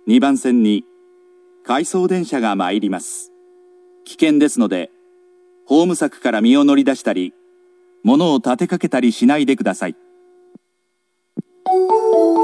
2番線に回送電車が参ります。危険ですので、ホーム柵から身を乗り出したり、物を立てかけたりしないでください。